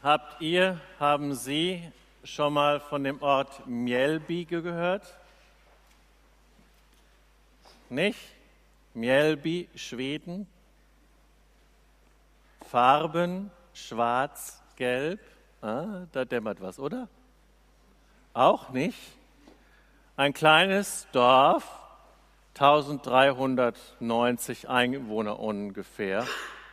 Haben Sie schon mal von dem Ort Mjällby gehört? Nicht? Mjällby, Schweden. Farben, schwarz, gelb. Da dämmert was, oder? Auch nicht. Ein kleines Dorf, 1390 Einwohner ungefähr.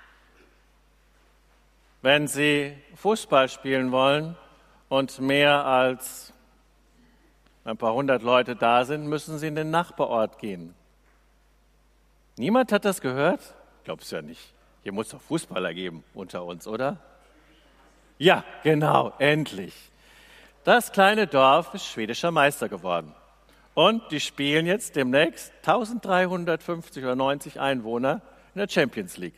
Wenn Sie Fußball spielen wollen und mehr als ein paar hundert Leute da sind, müssen Sie in den Nachbarort gehen. Niemand hat das gehört? Glaub's ja nicht. Hier muss doch Fußballer geben unter uns, oder? Ja, genau, endlich. Das kleine Dorf ist schwedischer Meister geworden. Und die spielen jetzt demnächst 1350 oder 90 Einwohner in der Champions League.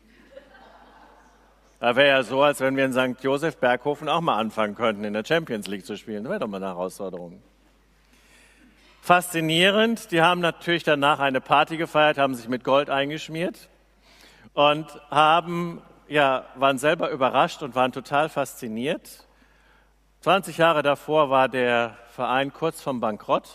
Da wäre ja so, als wenn wir in St. Josef Berghofen auch mal anfangen könnten, in der Champions League zu spielen. Das wäre doch mal eine Herausforderung. Faszinierend, die haben natürlich danach eine Party gefeiert, haben sich mit Gold eingeschmiert und waren selber überrascht und waren total fasziniert. 20 Jahre davor war der Verein kurz vorm Bankrott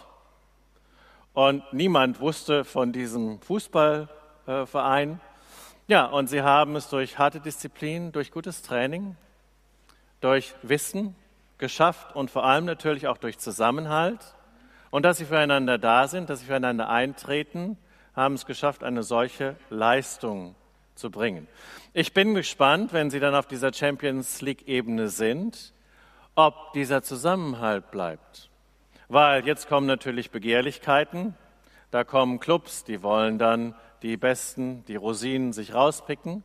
und niemand wusste von diesem Fußballverein. Und sie haben es durch harte Disziplin, durch gutes Training, durch Wissen geschafft und vor allem natürlich auch durch Zusammenhalt und dass sie füreinander da sind, dass sie füreinander eintreten, haben es geschafft, eine solche Leistung zu bringen. Ich bin gespannt, wenn sie dann auf dieser Champions League-Ebene sind, ob dieser Zusammenhalt bleibt. Weil jetzt kommen natürlich Begehrlichkeiten, da kommen Clubs, die wollen dann die Besten, die Rosinen sich rauspicken.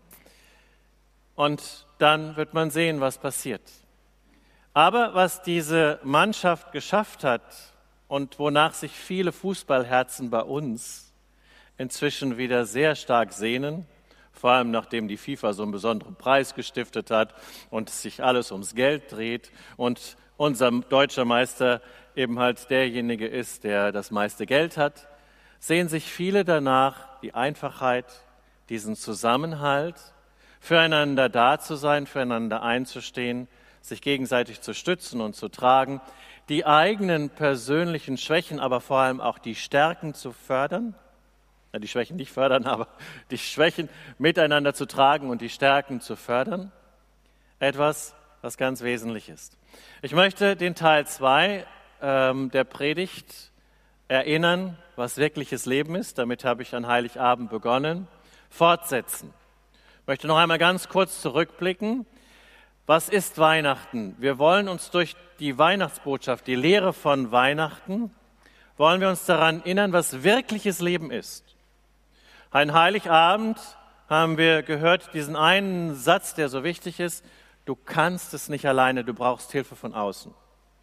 Und dann wird man sehen, was passiert. Aber was diese Mannschaft geschafft hat und wonach sich viele Fußballherzen bei uns inzwischen wieder sehr stark sehnen, vor allem nachdem die FIFA so einen besonderen Preis gestiftet hat und sich alles ums Geld dreht und unser deutscher Meister eben halt derjenige ist, der das meiste Geld hat, sehen sich viele danach, die Einfachheit, diesen Zusammenhalt, füreinander da zu sein, füreinander einzustehen, sich gegenseitig zu stützen und zu tragen, die eigenen persönlichen Schwächen, aber vor allem auch die Stärken zu fördern, die Schwächen nicht fördern, aber die Schwächen miteinander zu tragen und die Stärken zu fördern, etwas, was ganz wesentlich ist. Ich möchte den Teil 2 der Predigt erinnern, was wirkliches Leben ist. Damit habe ich an Heiligabend begonnen. Fortsetzen. Ich möchte noch einmal ganz kurz zurückblicken. Was ist Weihnachten? Wir wollen uns durch die Weihnachtsbotschaft, die Lehre von Weihnachten, wollen wir uns daran erinnern, was wirkliches Leben ist. Ein Heiligabend haben wir gehört, diesen einen Satz, der so wichtig ist: Du kannst es nicht alleine, du brauchst Hilfe von außen.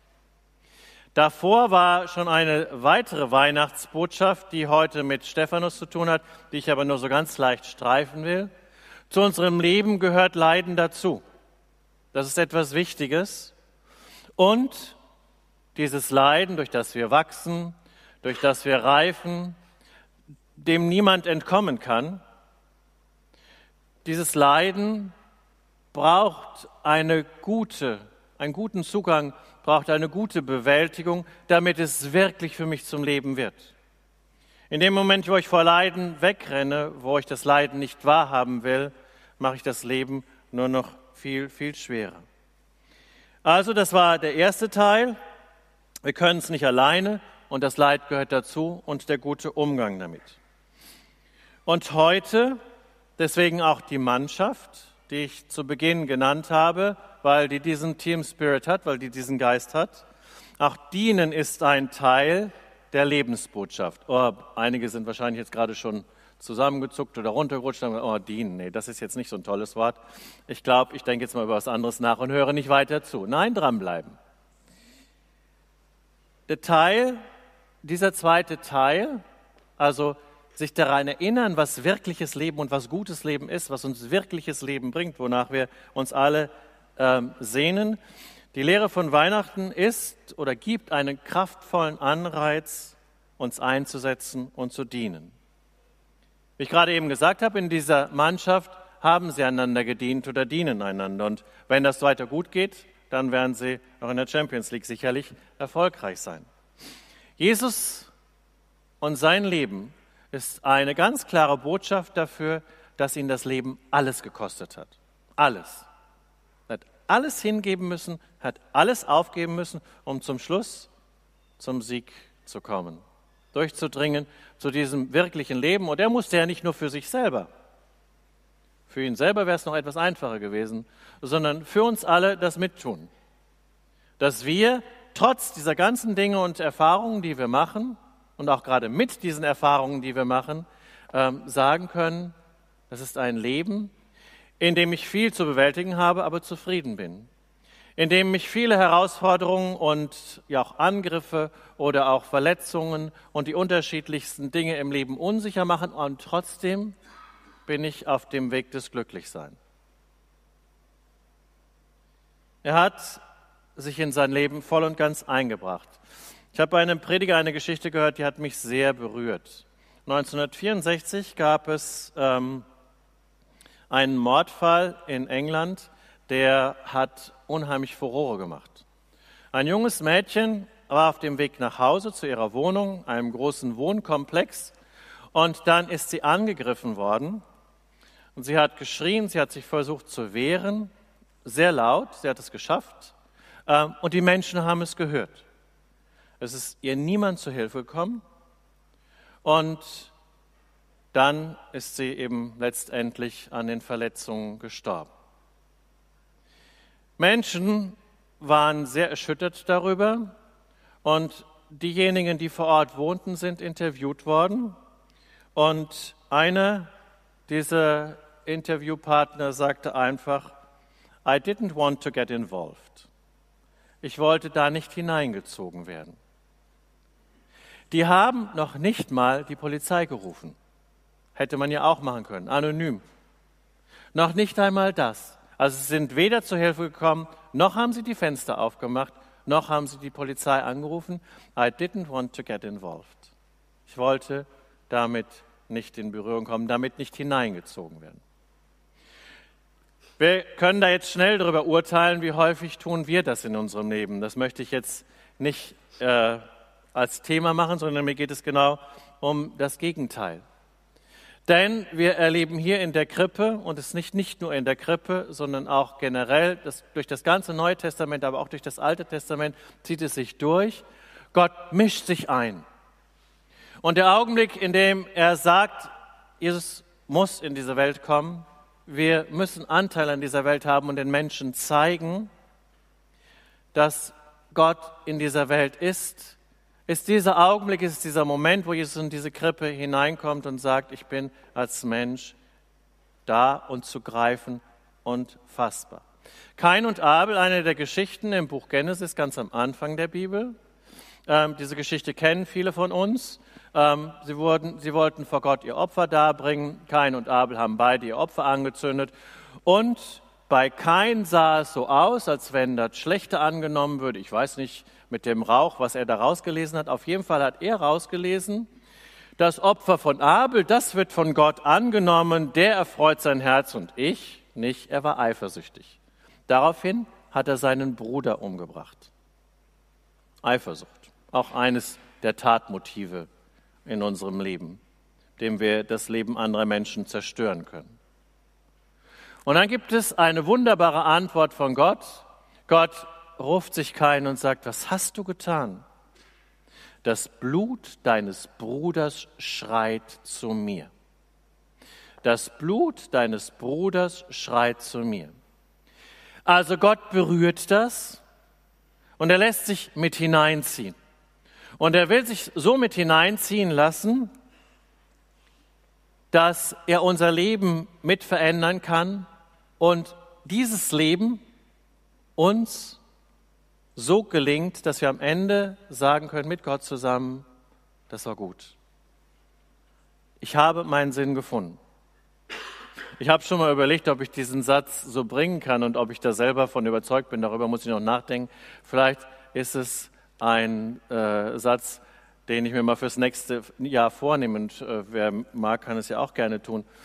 Davor war schon eine weitere Weihnachtsbotschaft, die heute mit Stephanus zu tun hat, die ich aber nur so ganz leicht streifen will. Zu unserem Leben gehört Leiden dazu. Das ist etwas Wichtiges. Und dieses Leiden, durch das wir wachsen, durch das wir reifen, dem niemand entkommen kann, dieses Leiden braucht einen guten Zugang, braucht eine gute Bewältigung, damit es wirklich für mich zum Leben wird. In dem Moment, wo ich vor Leiden wegrenne, wo ich das Leiden nicht wahrhaben will, mache ich das Leben nur noch viel, viel schwerer. Also das war der erste Teil. Wir können es nicht alleine und das Leid gehört dazu und der gute Umgang damit. Und heute, deswegen auch die Mannschaft, die ich zu Beginn genannt habe, weil die diesen Team Spirit hat, weil die diesen Geist hat. Auch Dienen ist ein Teil der Lebensbotschaft. Einige sind wahrscheinlich jetzt gerade schon zusammengezuckt oder runtergerutscht und sagen, dienen, nee, das ist jetzt nicht so ein tolles Wort. Ich denke jetzt mal über was anderes nach und höre nicht weiter zu. Nein, dranbleiben. Dieser zweite Teil, also sich daran erinnern, was wirkliches Leben und was gutes Leben ist, was uns wirkliches Leben bringt, wonach wir uns alle sehnen. Die Lehre von Weihnachten ist oder gibt einen kraftvollen Anreiz, uns einzusetzen und zu dienen. Wie ich gerade eben gesagt habe, in dieser Mannschaft haben sie einander gedient oder dienen einander. Und wenn das weiter gut geht, dann werden sie auch in der Champions League sicherlich erfolgreich sein. Jesus und sein Leben ist eine ganz klare Botschaft dafür, dass ihn das Leben alles gekostet hat. Alles. Er hat alles hingeben müssen, hat alles aufgeben müssen, um zum Schluss zum Sieg zu kommen, durchzudringen zu diesem wirklichen Leben. Und er musste ja nicht nur für sich selber. Für ihn selber wäre es noch etwas einfacher gewesen, sondern für uns alle das mittun. Dass wir trotz dieser ganzen Dinge und Erfahrungen, die wir machen, und auch gerade mit diesen Erfahrungen, die wir machen, sagen können, das ist ein Leben, in dem ich viel zu bewältigen habe, aber zufrieden bin. In dem mich viele Herausforderungen und ja auch Angriffe oder auch Verletzungen und die unterschiedlichsten Dinge im Leben unsicher machen und trotzdem bin ich auf dem Weg des Glücklichseins. Er hat sich in sein Leben voll und ganz eingebracht. Ich habe bei einem Prediger eine Geschichte gehört, die hat mich sehr berührt. 1964 gab es einen Mordfall in England, der hat unheimlich Furore gemacht. Ein junges Mädchen war auf dem Weg nach Hause zu ihrer Wohnung, einem großen Wohnkomplex, und dann ist sie angegriffen worden. Und sie hat geschrien, sie hat sich versucht zu wehren, sehr laut, sie hat es geschafft. Und die Menschen haben es gehört. Es ist ihr niemand zu Hilfe gekommen. Und dann ist sie eben letztendlich an den Verletzungen gestorben. Menschen waren sehr erschüttert darüber. Und diejenigen, die vor Ort wohnten, sind interviewt worden. Und einer dieser Interviewpartner sagte einfach, I didn't want to get involved. Ich wollte da nicht hineingezogen werden. Die haben noch nicht mal die Polizei gerufen. Hätte man ja auch machen können, anonym. Noch nicht einmal das. Also sie sind weder zur Hilfe gekommen, noch haben sie die Fenster aufgemacht, noch haben sie die Polizei angerufen. I didn't want to get involved. Ich wollte damit nicht in Berührung kommen, damit nicht hineingezogen werden. Wir können da jetzt schnell darüber urteilen, wie häufig tun wir das in unserem Leben. Das möchte ich jetzt nicht als Thema machen, sondern mir geht es genau um das Gegenteil. Denn wir erleben hier in der Krippe, und es nicht nur in der Krippe, sondern auch generell, durch das ganze Neue Testament, aber auch durch das Alte Testament zieht es sich durch, Gott mischt sich ein. Und der Augenblick, in dem er sagt, Jesus muss in diese Welt kommen, wir müssen Anteil an dieser Welt haben und den Menschen zeigen, dass Gott in dieser Welt ist dieser Augenblick, ist dieser Moment, wo Jesus in diese Krippe hineinkommt und sagt, ich bin als Mensch da und zu greifen und fassbar. Kain und Abel, eine der Geschichten im Buch Genesis, ganz am Anfang der Bibel. Diese Geschichte kennen viele von uns. Sie wollten vor Gott ihr Opfer darbringen. Kain und Abel haben beide ihr Opfer angezündet. Und bei Kain sah es so aus, als wenn das Schlechte angenommen würde. Ich weiß nicht mit dem Rauch, was er da rausgelesen hat. Auf jeden Fall hat er rausgelesen, das Opfer von Abel, das wird von Gott angenommen, der erfreut sein Herz und ich nicht. Er war eifersüchtig. Daraufhin hat er seinen Bruder umgebracht. Eifersucht, auch eines der Tatmotive in unserem Leben, dem wir das Leben anderer Menschen zerstören können. Und dann gibt es eine wunderbare Antwort von Gott. Gott ruft sich Kain und sagt, was hast du getan? Das Blut deines Bruders schreit zu mir. Das Blut deines Bruders schreit zu mir. Also Gott berührt das und er lässt sich mit hineinziehen. Und er will sich so mit hineinziehen lassen, dass er unser Leben mit verändern kann und dieses Leben uns so gelingt, dass wir am Ende sagen können, mit Gott zusammen, das war gut. Ich habe meinen Sinn gefunden. Ich habe schon mal überlegt, ob ich diesen Satz so bringen kann und ob ich da selber von überzeugt bin. Darüber muss ich noch nachdenken. Vielleicht ist es ein Satz, den ich mir mal fürs nächste Jahr vornehme. Und wer mag, kann es ja auch gerne tun.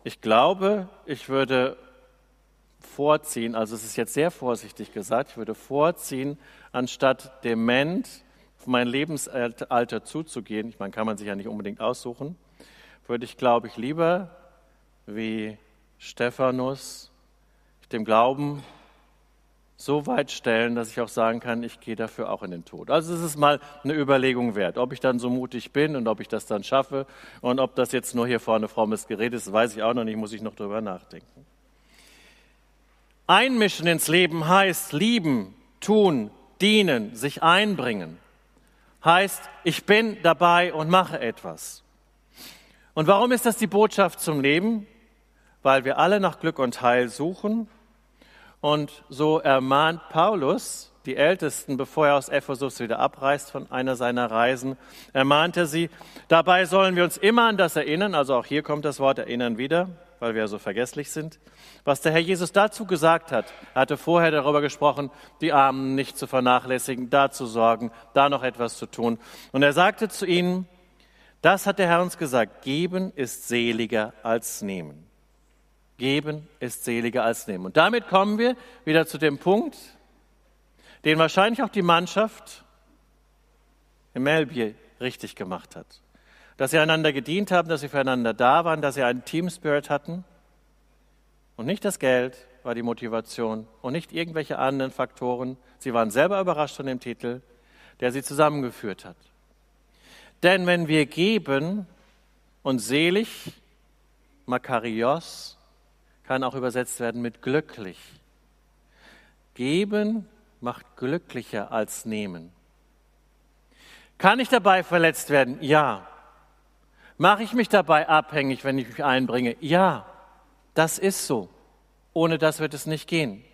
Ich glaube, ich würde vorziehen, also es ist jetzt sehr vorsichtig gesagt, ich würde vorziehen, anstatt dement auf mein Lebensalter zuzugehen, ich meine, kann man sich ja nicht unbedingt aussuchen, würde ich, glaube ich, lieber wie Stephanus dem Glauben so weit stellen, dass ich auch sagen kann, ich gehe dafür auch in den Tod. Also es ist mal eine Überlegung wert, ob ich dann so mutig bin und ob ich das dann schaffe und ob das jetzt nur hier vorne frommes Gerede ist, weiß ich auch noch nicht, muss ich noch drüber nachdenken. Einmischen ins Leben heißt lieben, tun, dienen, sich einbringen. Heißt, ich bin dabei und mache etwas. Und warum ist das die Botschaft zum Leben? Weil wir alle nach Glück und Heil suchen. Und so ermahnt Paulus die Ältesten, bevor er aus Ephesus wieder abreist von einer seiner Reisen, ermahnte sie, dabei sollen wir uns immer an das erinnern, also auch hier kommt das Wort erinnern wieder, weil wir ja so vergesslich sind, was der Herr Jesus dazu gesagt hat. Er hatte vorher darüber gesprochen, die Armen nicht zu vernachlässigen, da zu sorgen, da noch etwas zu tun. Und er sagte zu ihnen, das hat der Herr uns gesagt, geben ist seliger als nehmen. Geben ist seliger als nehmen. Und damit kommen wir wieder zu dem Punkt, den wahrscheinlich auch die Mannschaft in Melbier richtig gemacht hat. Dass sie einander gedient haben, dass sie füreinander da waren, dass sie einen Team-Spirit hatten. Und nicht das Geld war die Motivation und nicht irgendwelche anderen Faktoren. Sie waren selber überrascht von dem Titel, der sie zusammengeführt hat. Denn wenn wir geben und selig, Makarios, kann auch übersetzt werden mit glücklich. Geben macht glücklicher als nehmen. Kann ich dabei verletzt werden? Ja. Mache ich mich dabei abhängig, wenn ich mich einbringe? Ja, das ist so. Ohne das wird es nicht gehen.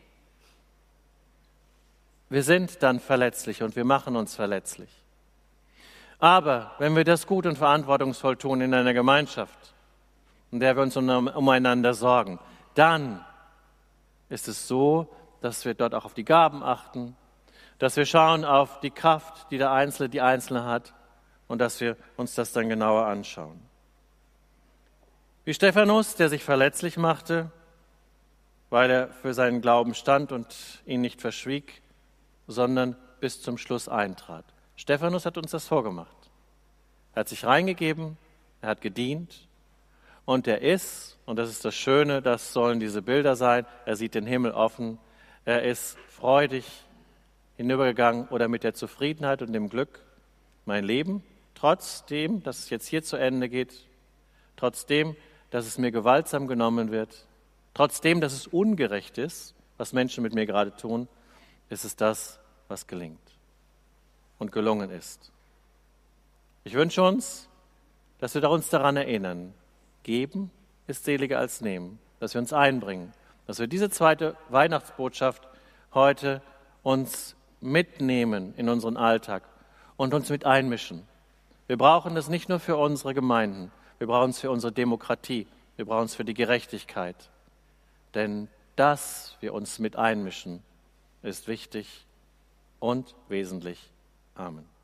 Wir sind dann verletzlich und wir machen uns verletzlich. Aber wenn wir das gut und verantwortungsvoll tun in einer Gemeinschaft, in der wir uns umeinander sorgen, dann ist es so, dass wir dort auch auf die Gaben achten, dass wir schauen auf die Kraft, die der Einzelne, die Einzelne hat und dass wir uns das dann genauer anschauen. Wie Stephanus, der sich verletzlich machte, weil er für seinen Glauben stand und ihn nicht verschwieg, sondern bis zum Schluss eintrat. Stephanus hat uns das vorgemacht. Er hat sich reingegeben, er hat gedient und er ist, und das ist das Schöne, das sollen diese Bilder sein, er sieht den Himmel offen, er ist freudig hinübergegangen oder mit der Zufriedenheit und dem Glück, mein Leben, trotzdem, dass es jetzt hier zu Ende geht, trotzdem, dass es mir gewaltsam genommen wird, trotzdem, dass es ungerecht ist, was Menschen mit mir gerade tun, ist es das, was gelingt und gelungen ist. Ich wünsche uns, dass wir uns daran erinnern, geben ist seliger als nehmen, dass wir uns einbringen, dass wir diese zweite Weihnachtsbotschaft heute uns mitnehmen in unseren Alltag und uns mit einmischen. Wir brauchen das nicht nur für unsere Gemeinden, wir brauchen es für unsere Demokratie, wir brauchen es für die Gerechtigkeit. Denn dass wir uns mit einmischen, ist wichtig und wesentlich. Amen.